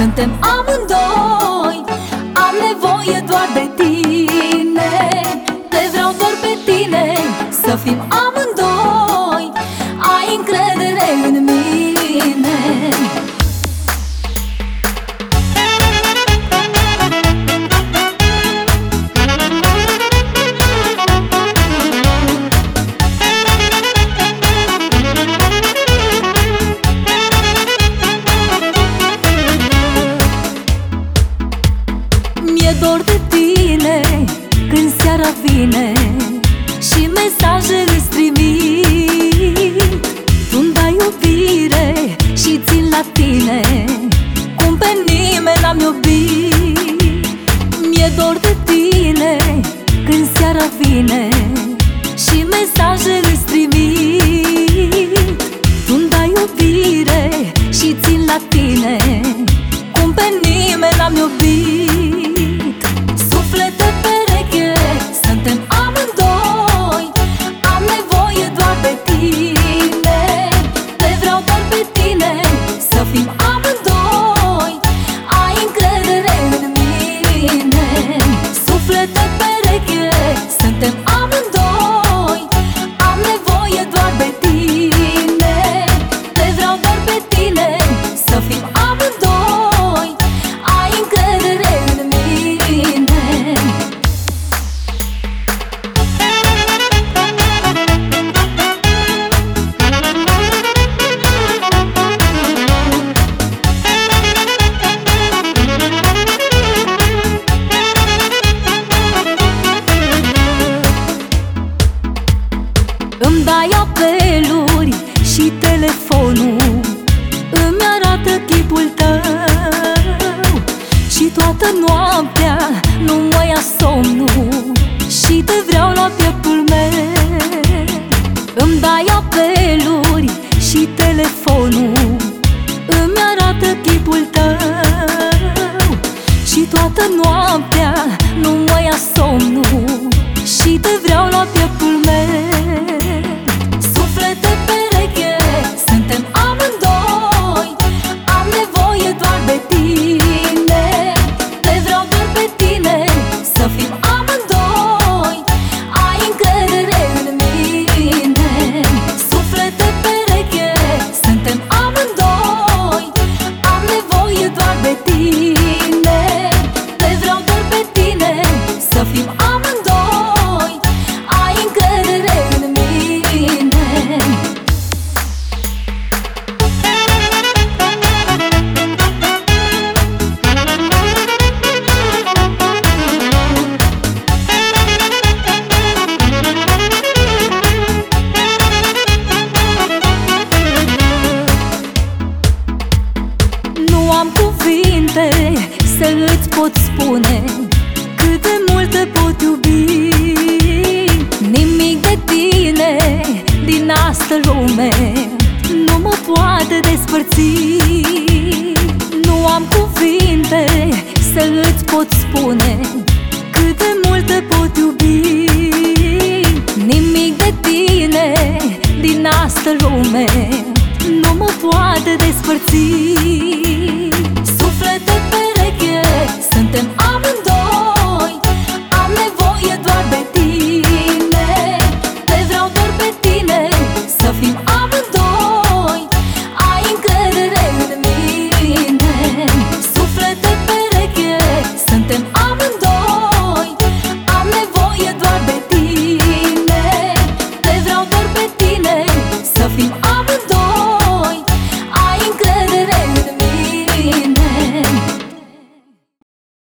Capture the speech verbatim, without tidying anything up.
suntem amândoi. Am nevoie doar de tine, te vreau doar pe tine, să fim amândoi. Ai încredere în mine. Mi-e dor de tine când seara vine și mesaje îți trimit. Tu-mi dai iubire și țin la tine cum pe nimeni n-am iubit. Mi-e dor de tine când seara vine și mesaje îți trimit. Tu-mi dai iubire și țin la tine cum pe nimeni n-am iubit. Suflete pereche, suntem amândoi. Am nevoie doar de tine, te vreau doar pe tine, să fim amândoi. Ai încredere în mine. Suflete pereche, suntem amândoi. Am nevoie doar de tine, te vreau doar pe tine, să fim amândoi. Ai încredere în mine. Îmi dai apeluri și telefonul îmi arată chipul tău și toată noaptea nu mă ia somnul și te vreau la pieptul meu. Îmi dai apeluri și telefonul îmi arată chipul tău și toată noaptea nu mă ia somnul și te vreau la pieptul meu. Suflete pereche, suntem amândoi. Am nevoie doar de tine, te vreau doar pe tine, să fim amândoi. Ai încredere în mine. Suflete pereche, suntem amândoi. Am nevoie doar de tine, te vreau doar pe tine, să fim amândoi. Ai încredere în mine. Nu am cuvinte să îți pot spune cât de mult te pot iubi. Nimic de tine din astă lume nu mă poate despărți. Nu am cuvinte să îți pot spune cât de mult te pot iubi. Nimic de tine din astă lume nu mă poate despărți. Suflete pereche, suntem amândoi.